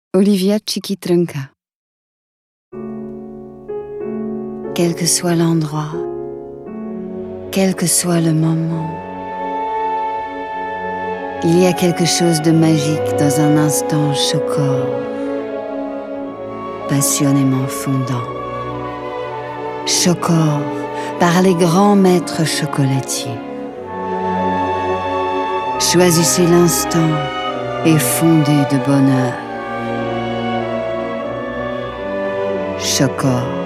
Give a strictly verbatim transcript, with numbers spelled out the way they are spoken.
Olivia Chiquitrenca. Quel que soit l'endroit, quel que soit le moment, il y a quelque chose de magique dans un instant choquant, passionnément fondant. Choquant par les grands maîtres chocolatiers. Choisissez l'instant et fondez de bonheur. Choquant.